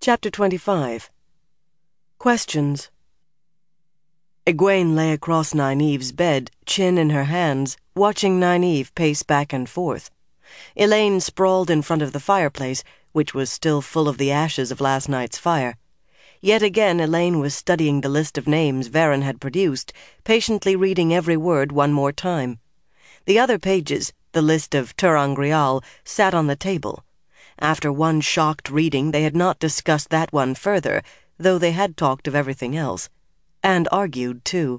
Chapter 25. Questions. Egwene lay across Nynaeve's bed, chin in her hands, watching Nynaeve pace back and forth. Elaine sprawled in front of the fireplace, which was still full of the ashes of last night's fire. Yet again Elaine was studying the list of names Verin had produced, patiently reading every word one more time. The other pages, the list of ter'angreal, sat on the table. After one shocked reading, they had not discussed that one further, though they had talked of everything else. And argued, too.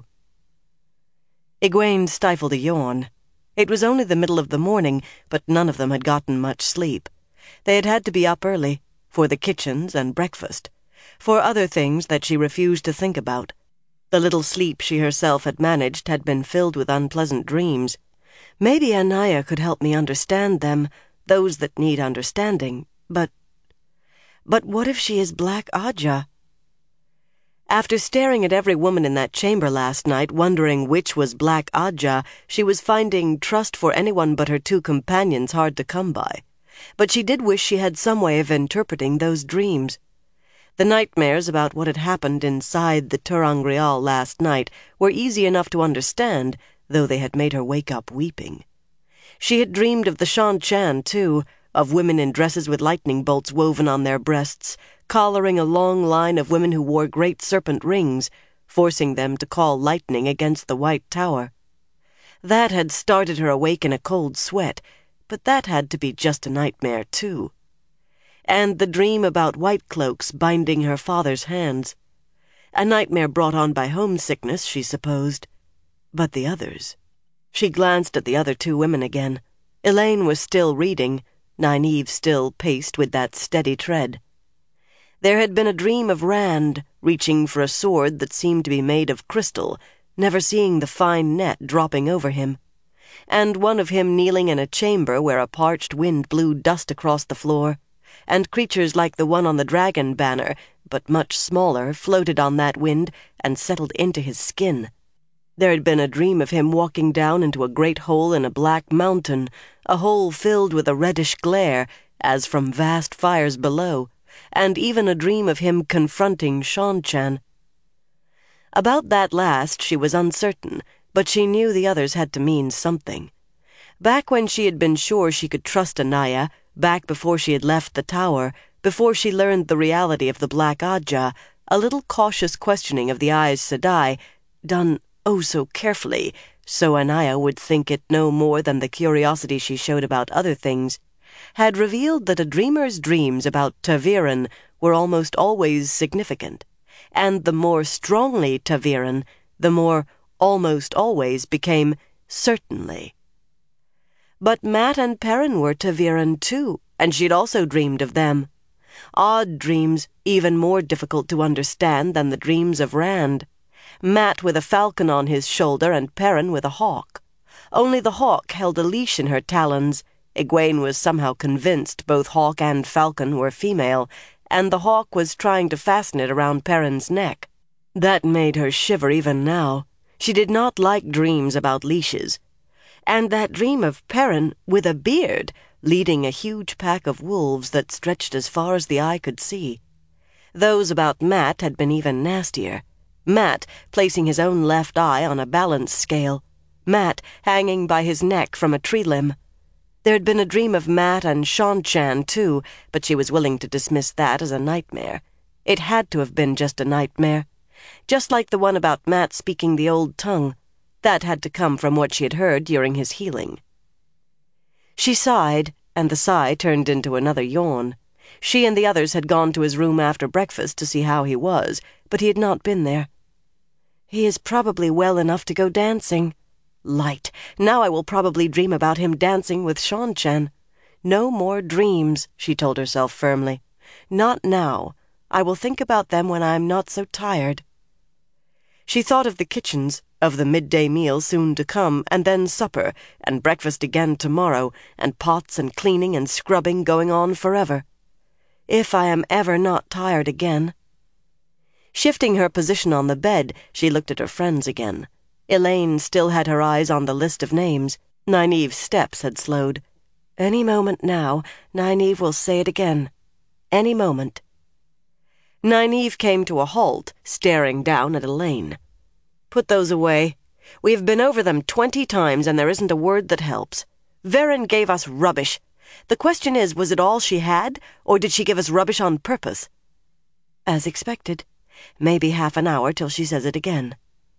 Egwene stifled a yawn. It was only the middle of the morning, but none of them had gotten much sleep. They had to be up early, for the kitchens and breakfast, for other things that she refused to think about. The little sleep she herself had managed had been filled with unpleasant dreams. Maybe Anaiya could help me understand them, those that need understanding, but what if she is Black Ajah? After staring at every woman in that chamber last night, wondering which was Black Ajah, she was finding trust for anyone but her two companions hard to come by. But she did wish she had some way of interpreting those dreams. The nightmares about what had happened inside the ter'angreal last night were easy enough to understand, though they had made her wake up weeping. She had dreamed of the Shan-Chan, too, of women in dresses with lightning bolts woven on their breasts, collaring a long line of women who wore great serpent rings, forcing them to call lightning against the White Tower. That had started her awake in a cold sweat, but that had to be just a nightmare, too. And the dream about white cloaks binding her father's hands. A nightmare brought on by homesickness, she supposed. But the others... She glanced at the other two women again. Elaine was still reading. Nynaeve still paced with that steady tread. There had been a dream of Rand, reaching for a sword that seemed to be made of crystal, never seeing the fine net dropping over him. And one of him kneeling in a chamber where a parched wind blew dust across the floor, and creatures like the one on the dragon banner, but much smaller, floated on that wind and settled into his skin. There had been a dream of him walking down into a great hole in a black mountain, a hole filled with a reddish glare, as from vast fires below, and even a dream of him confronting Shan-Chan. About that last she was uncertain, but she knew the others had to mean something. Back when she had been sure she could trust Anaiya, back before she had left the tower, before she learned the reality of the Black Ajah, a little cautious questioning of the Aes Sedai, done oh so carefully, so Anaiya would think it no more than the curiosity she showed about other things, had revealed that a dreamer's dreams about ta'veren were almost always significant, and the more strongly ta'veren, the more almost always became certainly. But Mat and Perrin were ta'veren too, and she'd also dreamed of them. Odd dreams, even more difficult to understand than the dreams of Rand. Mat with a falcon on his shoulder and Perrin with a hawk. Only the hawk held a leash in her talons. Egwene was somehow convinced both hawk and falcon were female, and the hawk was trying to fasten it around Perrin's neck. That made her shiver even now. She did not like dreams about leashes. And that dream of Perrin with a beard, leading a huge pack of wolves that stretched as far as the eye could see. Those about Mat had been even nastier. Mat placing his own left eye on a balance scale. Mat hanging by his neck from a tree limb. There had been a dream of Mat and Shan-Chan, too, but she was willing to dismiss that as a nightmare. It had to have been just a nightmare. Just like the one about Mat speaking the old tongue. That had to come from what she had heard during his healing. She sighed, and the sigh turned into another yawn. She and the others had gone to his room after breakfast to see how he was, but he had not been there. He is probably well enough to go dancing. Light. Now I will probably dream about him dancing with Shan-Chan. No more dreams, she told herself firmly. Not now. I will think about them when I am not so tired. She thought of the kitchens, of the midday meal soon to come, and then supper, and breakfast again tomorrow, and pots and cleaning and scrubbing going on forever. If I am ever not tired again. Shifting her position on the bed, she looked at her friends again. Elaine still had her eyes on the list of names. Nynaeve's steps had slowed. Any moment now, Nynaeve will say it again. Any moment. Nynaeve came to a halt, staring down at Elaine. "Put those away. We have been over them 20 times, and there isn't a word that helps. Verin gave us rubbish. The question is, was it all she had, or did she give us rubbish on purpose?" "As expected. Maybe half an hour till she says it again."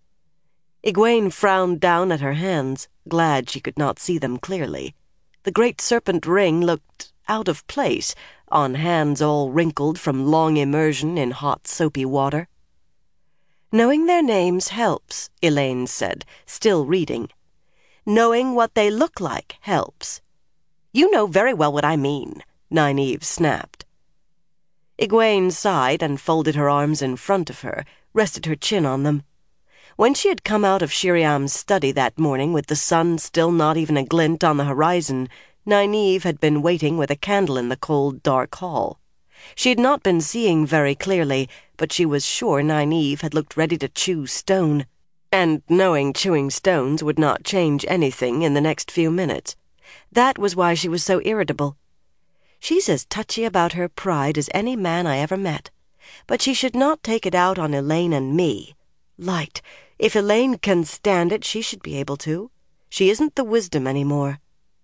Egwene frowned down at her hands, glad she could not see them clearly. The great serpent ring looked out of place on hands all wrinkled from long immersion in hot, soapy water. "Knowing their names helps," Elaine said, still reading. "Knowing what they look like helps." "You know very well what I mean," Nynaeve snapped. Egwene sighed and folded her arms in front of her, rested her chin on them. When she had come out of Shiriam's study that morning with the sun still not even a glint on the horizon, Nynaeve had been waiting with a candle in the cold, dark hall. She had not been seeing very clearly, but she was sure Nynaeve had looked ready to chew stone, and knowing chewing stones would not change anything in the next few minutes. That was why she was so irritable. "She's as touchy about her pride as any man I ever met. But she should not take it out on Elaine and me. Light, if Elaine can stand it, she should be able to. She isn't the wisdom anymore."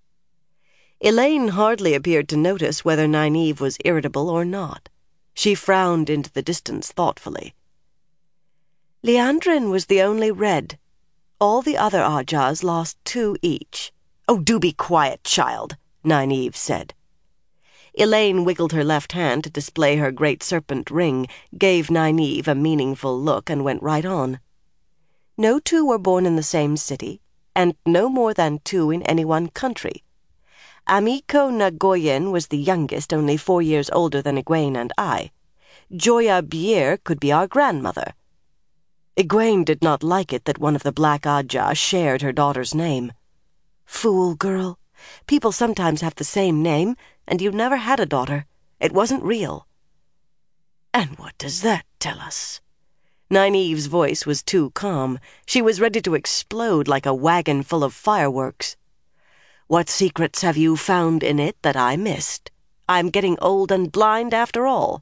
Elaine hardly appeared to notice whether Nynaeve was irritable or not. She frowned into the distance thoughtfully. "Liandrin was the only red. All the other Ajahs lost 2 each. "Oh, do be quiet, child," Nynaeve said. Elaine wiggled her left hand to display her great serpent ring, gave Nynaeve a meaningful look, and went right on. "No 2 were born in the same city, and no more than 2 in any one country. Amiko Nagoyen was the youngest, only 4 years older than Egwene and I. Joya Bier could be our grandmother." Egwene did not like it that one of the Black Ajah shared her daughter's name. "Fool girl. People sometimes have the same name, and you never had a daughter. It wasn't real." "And what does that tell us?" Nynaeve's voice was too calm. She was ready to explode like a wagon full of fireworks. "What secrets have you found in it that I missed? I'm getting old and blind after all."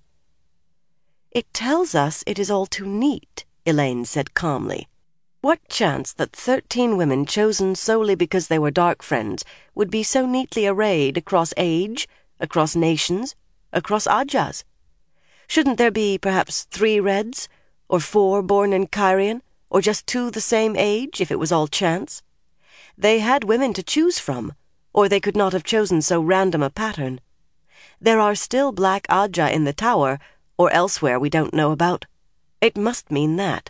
"It tells us it is all too neat," Elaine said calmly. "What chance that 13 women chosen solely because they were dark friends would be so neatly arrayed across age, across nations, across Ajahs? Shouldn't there be perhaps 3 reds, or 4 born in Cairhien, or just 2 the same age, if it was all chance? They had women to choose from, or they could not have chosen so random a pattern. There are still Black Ajah in the tower, or elsewhere we don't know about. It must mean that."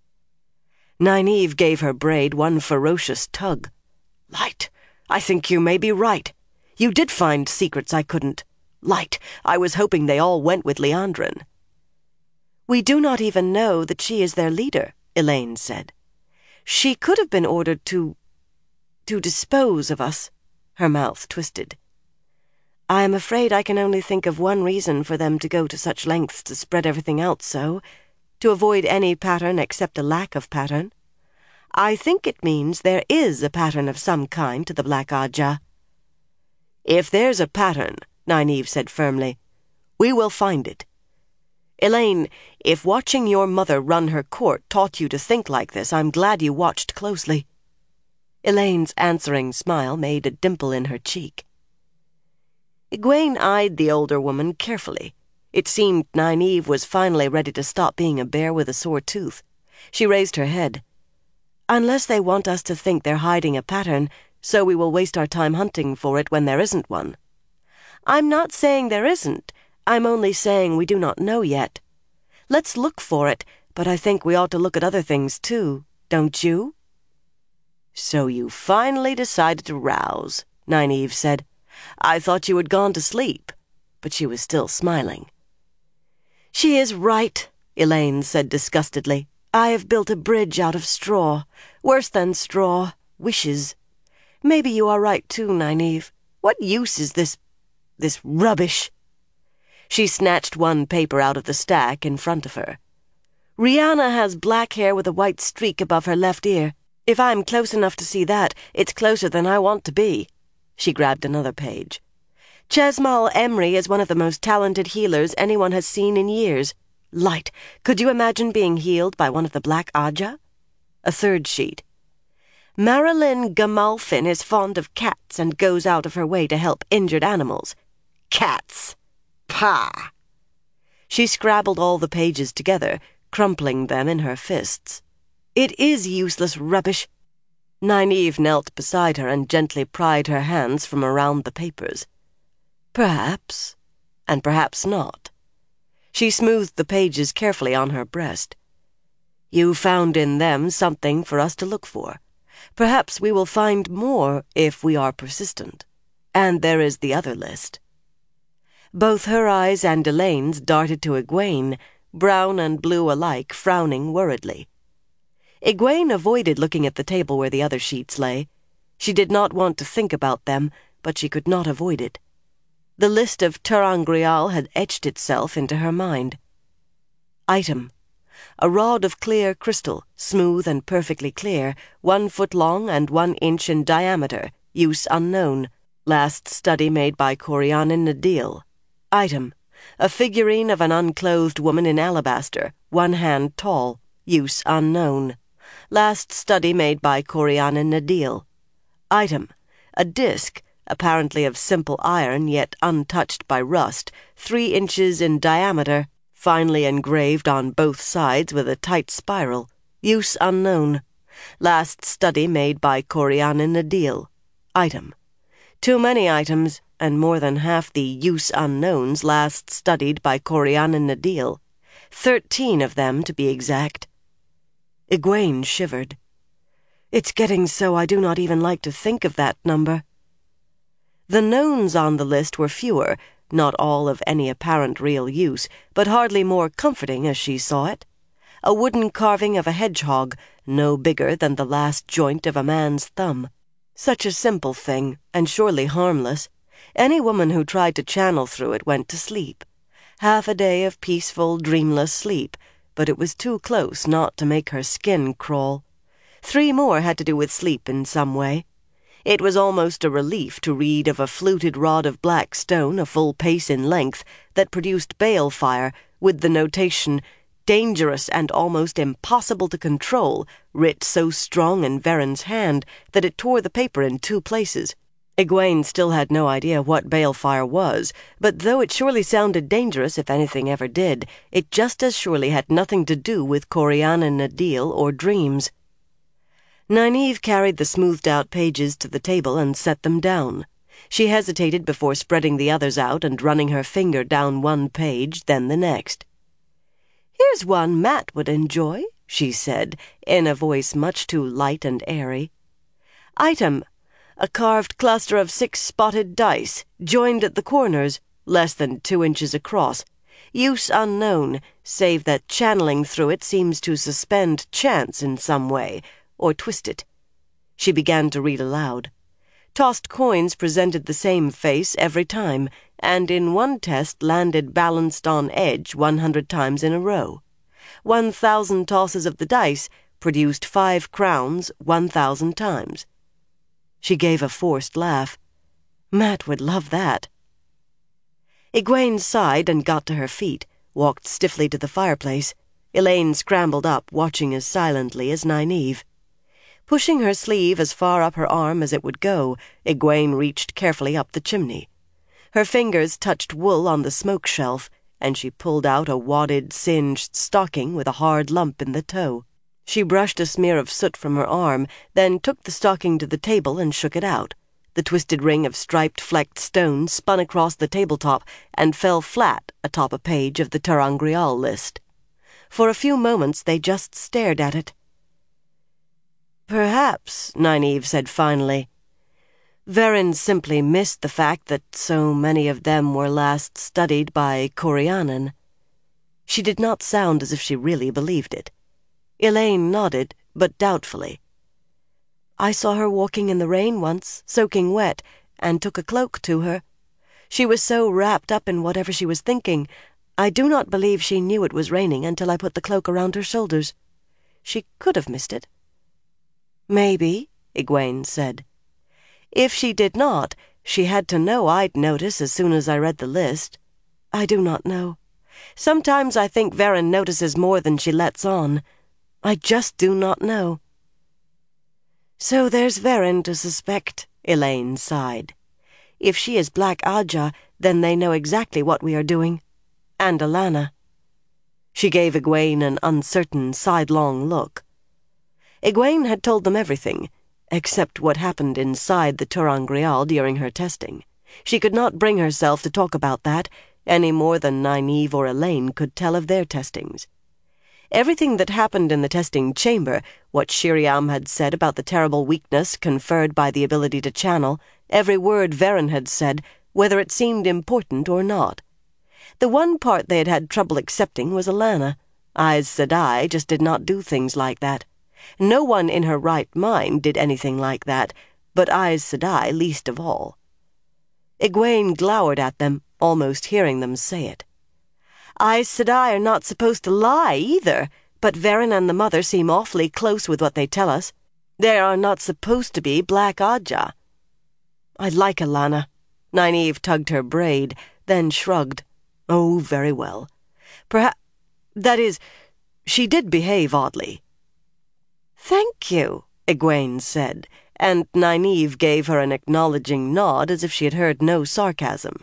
Nynaeve gave her braid one ferocious tug. "Light, I think you may be right. You did find secrets I couldn't. Light, I was hoping they all went with Liandrin." "We do not even know that she is their leader," Elaine said. "She could have been ordered to dispose of us." Her mouth twisted. "I am afraid I can only think of one reason for them to go to such lengths to spread everything out so, to avoid any pattern except a lack of pattern. I think it means there is a pattern of some kind to the Black Ajah." "If there's a pattern," Nynaeve said firmly, "we will find it. Elaine, if watching your mother run her court taught you to think like this, I'm glad you watched closely." Elaine's answering smile made a dimple in her cheek. Egwene eyed the older woman carefully. It seemed Nynaeve was finally ready to stop being a bear with a sore tooth. She raised her head. "Unless they want us to think they're hiding a pattern, so we will waste our time hunting for it when there isn't one. I'm not saying there isn't. I'm only saying we do not know yet. Let's look for it, but I think we ought to look at other things too, don't you?" "So you finally decided to rouse," Nynaeve said. "I thought you had gone to sleep." But she was still smiling. "She is right," Elaine said disgustedly. "I have built a bridge out of straw. Worse than straw, wishes. Maybe you are right too, Nynaeve. What use is this rubbish?" She snatched one paper out of the stack in front of her. "Rihanna has black hair with a white streak above her left ear. If I'm close enough to see that, it's closer than I want to be." She grabbed another page. "Chesmal Emry is one of the most talented healers anyone has seen in years. Light. Could you imagine being healed by one of the Black Aja? A third sheet. Marilyn Gamalfin is fond of cats and goes out of her way to help injured animals. Cats. Pah! She scrabbled all the pages together, crumpling them in her fists. It is useless rubbish. Nynaeve knelt beside her and gently pried her hands from around the papers. Perhaps, and perhaps not. She smoothed the pages carefully on her breast. You found in them something for us to look for. Perhaps we will find more if we are persistent. And there is the other list. Both her eyes and Elaine's darted to Egwene, brown and blue alike, frowning worriedly. Egwene avoided looking at the table where the other sheets lay. She did not want to think about them, but she could not avoid it. The list of ter'angreal had etched itself into her mind. Item: a rod of clear crystal, smooth and perfectly clear, 1 foot long and 1 inch in diameter, use unknown, last study made by Corianin Nadil. Item: a figurine of an unclothed woman in alabaster, 1 hand tall, use unknown, last study made by Corianin Nadil. Item: a disc, apparently of simple iron yet untouched by rust, 3 inches in diameter, finely engraved on both sides with a tight spiral, use unknown, last study made by Corianin Nadil. Item: too many items, and more than half the use unknowns last studied by Corianin Nadil, 13 of them to be exact. Egwene shivered. It's getting so I do not even like to think of that number. The knowns on the list were fewer, not all of any apparent real use, but hardly more comforting as she saw it. A wooden carving of a hedgehog, no bigger than the last joint of a man's thumb. Such a simple thing, and surely harmless. Any woman who tried to channel through it went to sleep. Half a day of peaceful, dreamless sleep, but it was too close not to make her skin crawl. 3 more had to do with sleep in some way. It was almost a relief to read of a fluted rod of black stone a full pace in length that produced balefire, with the notation, dangerous and almost impossible to control, writ so strong in Veren's hand that it tore the paper in 2 places. Egwene still had no idea what balefire was, but though it surely sounded dangerous if anything ever did, it just as surely had nothing to do with Corianin Nadil or dreams. Nynaeve carried the smoothed-out pages to the table and set them down. She hesitated before spreading the others out and running her finger down one page, then the next. "Here's one Matt would enjoy," she said, in a voice much too light and airy. Item: a carved cluster of 6 spotted dice, joined at the corners, less than 2 inches across. Use unknown, save that channeling through it seems to suspend chance in some way, or twist it. She began to read aloud. Tossed coins presented the same face every time, and in one test landed balanced on edge 100 times in a row. 1,000 tosses of the dice produced 5 crowns 1,000 times. She gave a forced laugh. Matt would love that. Egwene sighed and got to her feet, walked stiffly to the fireplace. Elaine scrambled up, watching as silently as Nynaeve. Pushing her sleeve as far up her arm as it would go, Egwene reached carefully up the chimney. Her fingers touched wool on the smoke shelf, and she pulled out a wadded, singed stocking with a hard lump in the toe. She brushed a smear of soot from her arm, then took the stocking to the table and shook it out. The twisted ring of striped flecked stone spun across the tabletop and fell flat atop a page of the ter'angreal list. For a few moments they just stared at it. "Perhaps," Nynaeve said finally, "Veren simply missed the fact that so many of them were last studied by Corianin." She did not sound as if she really believed it. Elaine nodded, but doubtfully. "I saw her walking in the rain once, soaking wet, and took a cloak to her. She was so wrapped up in whatever she was thinking, I do not believe she knew it was raining until I put the cloak around her shoulders. She could have missed it." "Maybe," Egwene said. "If she did not, she had to know I'd notice as soon as I read the list. I do not know. Sometimes I think Verin notices more than she lets on. I just do not know." "So there's Verin to suspect," Elaine sighed. "If she is Black Ajah, then they know exactly what we are doing. And Alanna." She gave Egwene an uncertain, sidelong look. Egwene had told them everything, except what happened inside the ter'angreal during her testing. She could not bring herself to talk about that, any more than Nynaeve or Elaine could tell of their testings. Everything that happened in the testing chamber, what Shiriam had said about the terrible weakness conferred by the ability to channel, every word Verin had said, whether it seemed important or not. The one part they had had trouble accepting was Alanna. Aes Sedai just did not do things like that. No one in her right mind did anything like that, but Aes Sedai least of all. Egwene glowered at them, almost hearing them say it. "Aes Sedai are not supposed to lie, either, but Verin and the Mother seem awfully close with what they tell us. They are not supposed to be Black Ajah." "I like Alanna." Nynaeve tugged her braid, then shrugged. "Oh, very well. That is, she did behave oddly." "Thank you," Egwene said, and Nynaeve gave her an acknowledging nod as if she had heard no sarcasm.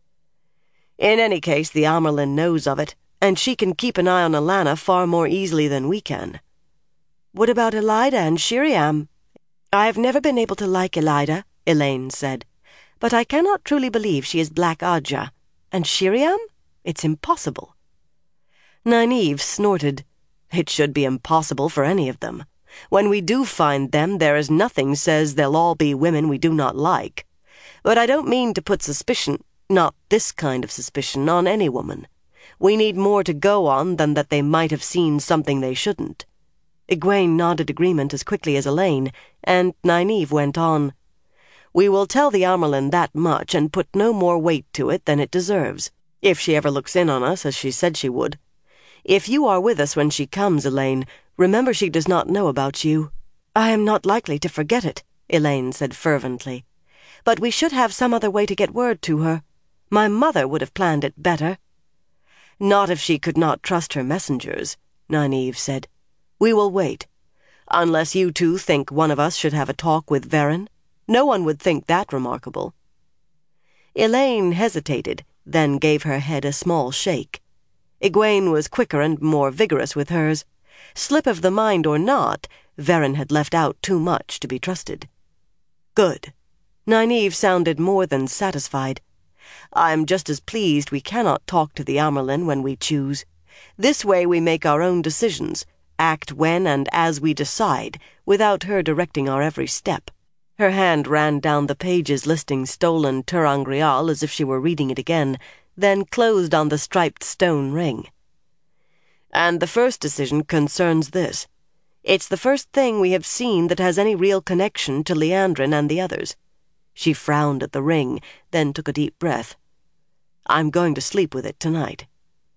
"In any case, the Amyrlin knows of it, and she can keep an eye on Alanna far more easily than we can." "What about Elaida and Shiriam?" "I have never been able to like Elaida," Elaine said, "but I cannot truly believe she is Black Ajah. And Shiriam? It's impossible." Nynaeve snorted. "It should be impossible for any of them. When we do find them, there is nothing says they'll all be women we do not like. But I don't mean to put suspicion, not this kind of suspicion, on any woman. We need more to go on than that they might have seen something they shouldn't." Egwene nodded agreement as quickly as Elaine, and Nynaeve went on. "We will tell the Amyrlin that much and put no more weight to it than it deserves, if she ever looks in on us as she said she would. If you are with us when she comes, Elaine, remember she does not know about you." "I am not likely to forget it," Elaine said fervently. "But we should have some other way to get word to her. My mother would have planned it better." "Not if she could not trust her messengers," Nynaeve said. "We will wait. Unless you two think one of us should have a talk with Verin. No one would think that remarkable." Elaine hesitated, then gave her head a small shake. Egwene was quicker and more vigorous with hers. Slip of the mind or not, Verin had left out too much to be trusted. "Good." Nynaeve sounded more than satisfied. "I'm just as pleased we cannot talk to the Amyrlin when we choose. This way we make our own decisions, act when and as we decide, without her directing our every step." Her hand ran down the pages listing stolen ter'angreal as if she were reading it again, then closed on the striped stone ring. "And the first decision concerns this. It's the first thing we have seen that has any real connection to Liandrin and the others." She frowned at the ring, then took a deep breath. "I'm going to sleep with it tonight."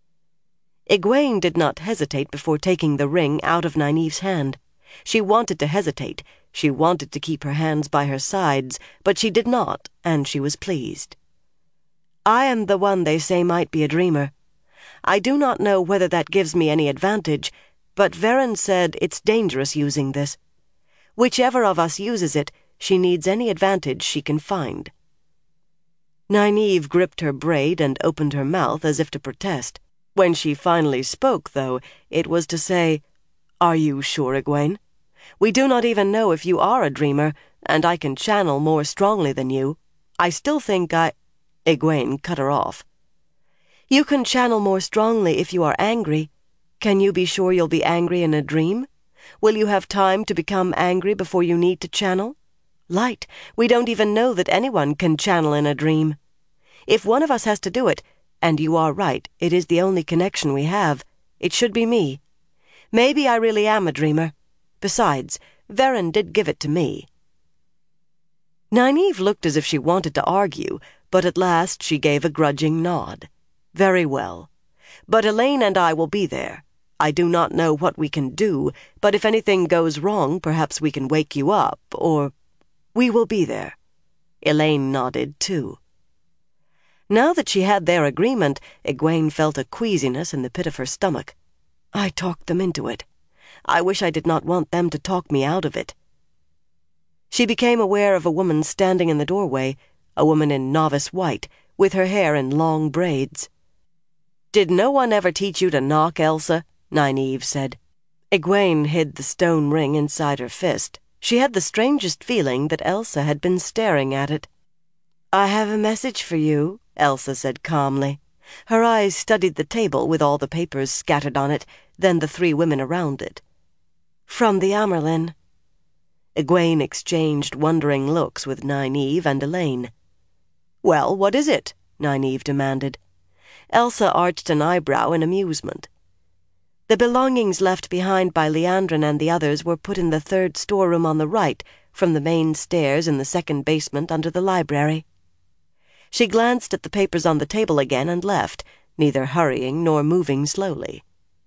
Egwene did not hesitate before taking the ring out of Nynaeve's hand. She wanted to hesitate. She wanted to keep her hands by her sides, but she did not, and she was pleased. "I am the one they say might be a dreamer. I do not know whether that gives me any advantage, but Verin said it's dangerous using this. Whichever of us uses it, she needs any advantage she can find." Nynaeve gripped her braid and opened her mouth as if to protest. When she finally spoke, though, it was to say, "Are you sure, Egwene? We do not even know if you are a dreamer, and I can channel more strongly than you. I still think Egwene cut her off. "You can channel more strongly if you are angry. Can you be sure you'll be angry in a dream? Will you have time to become angry before you need to channel? Light, we don't even know that anyone can channel in a dream. If one of us has to do it, and you are right, it is the only connection we have, it should be me. Maybe I really am a dreamer. Besides, Verin did give it to me." Nynaeve looked as if she wanted to argue, but at last she gave a grudging nod. "Very well. But Elaine and I will be there. I do not know what we can do, but if anything goes wrong, perhaps we can wake you up, or... We will be there." Elaine nodded, too. Now that she had their agreement, Egwene felt a queasiness in the pit of her stomach. I talked them into it. I wish I did not want them to talk me out of it. She became aware of a woman standing in the doorway, a woman in novice white, with her hair in long braids. "Did no one ever teach you to knock, Elsa?" Nynaeve said. Egwene hid the stone ring inside her fist. She had the strangest feeling that Elsa had been staring at it. "I have a message for you," Elsa said calmly. Her eyes studied the table with all the papers scattered on it, then the three women around it. "From the Amyrlin." Egwene exchanged wondering looks with Nynaeve and Elaine. "Well, what is it?" Nynaeve demanded. Elsa arched an eyebrow in amusement. "The belongings left behind by Liandrin and the others were put in the third storeroom on the right, from the main stairs in the second basement under the library." She glanced at the papers on the table again and left, neither hurrying nor moving slowly.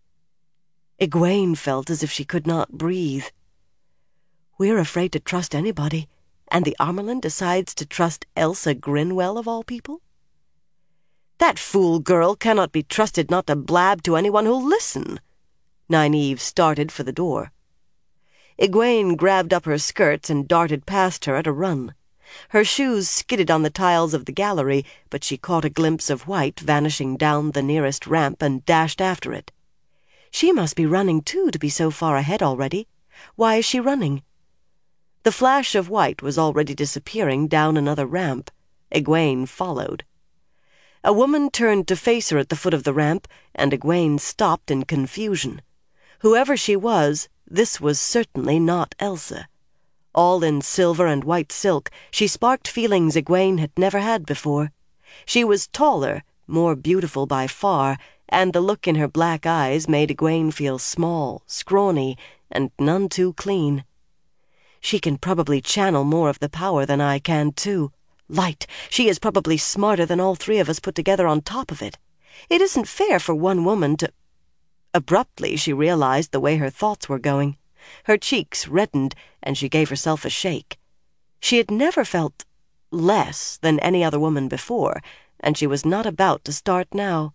Egwene felt as if she could not breathe. We're afraid to trust anybody, and the Amyrlin decides to trust Elsa Grinwell of all people? "That fool girl cannot be trusted not to blab to anyone who'll listen." Nynaeve started for the door. Egwene grabbed up her skirts and darted past her at a run. Her shoes skidded on the tiles of the gallery, but she caught a glimpse of white vanishing down the nearest ramp and dashed after it. She must be running too to be so far ahead already. Why is she running? The flash of white was already disappearing down another ramp. Egwene followed. A woman turned to face her at the foot of the ramp, and Egwene stopped in confusion. Whoever she was, this was certainly not Elsa. All in silver and white silk, she sparked feelings Egwene had never had before. She was taller, more beautiful by far, and the look in her black eyes made Egwene feel small, scrawny, and none too clean. She can probably channel more of the power than I can, too. Light! She is probably smarter than all three of us put together on top of it. It isn't fair for one woman to... Abruptly, she realized the way her thoughts were going. Her cheeks reddened, and she gave herself a shake. She had never felt less than any other woman before, and she was not about to start now.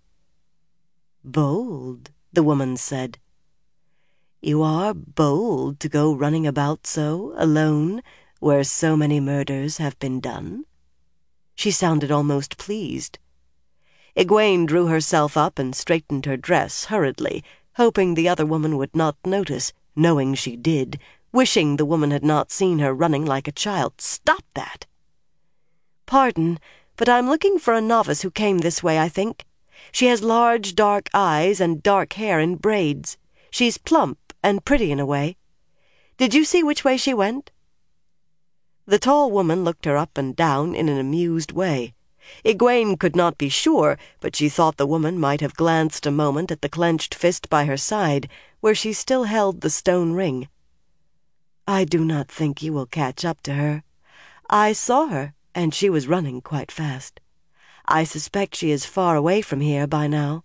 "Bold," the woman said. "You are bold to go running about so, alone, where so many murders have been done." She sounded almost pleased. Egwene drew herself up and straightened her dress hurriedly, hoping the other woman would not notice, knowing she did, wishing the woman had not seen her running like a child. "Stop that!" "Pardon, but I'm looking for a novice who came this way, I think. She has large, dark eyes and dark hair in braids. She's plump and pretty in a way. Did you see which way she went?" The tall woman looked her up and down in an amused way. Egwene could not be sure, but she thought the woman might have glanced a moment at the clenched fist by her side, where she still held the stone ring. "I do not think you will catch up to her. I saw her, and she was running quite fast. I suspect she is far away from here by now."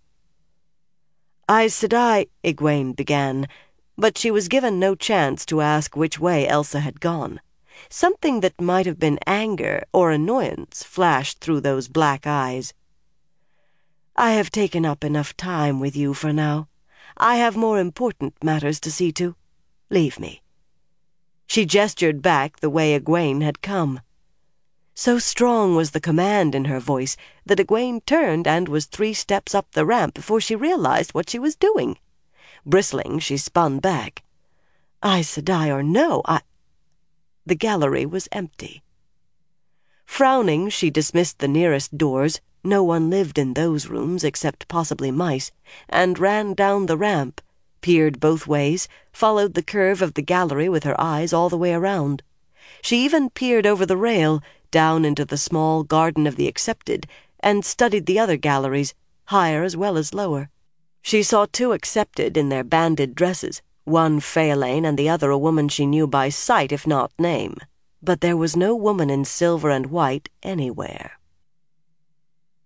"Aes Sedai," Egwene began, but she was given no chance to ask which way Elsa had gone. Something that might have been anger or annoyance flashed through those black eyes. "I have taken up enough time with you for now. I have more important matters to see to. Leave me." She gestured back the way Egwene had come. So strong was the command in her voice that Egwene turned and was 3 steps up the ramp before she realized what she was doing. Bristling, she spun back. "Aes Sedai or no, The gallery was empty. Frowning, she dismissed the nearest doors, no one lived in those rooms except possibly mice, and ran down the ramp, peered both ways, followed the curve of the gallery with her eyes all the way around. She even peered over the rail, down into the small garden of the Accepted, and studied the other galleries, higher as well as lower. She saw 2 Accepted in their banded dresses, one Faelain and the other a woman she knew by sight if not name. But there was no woman in silver and white anywhere.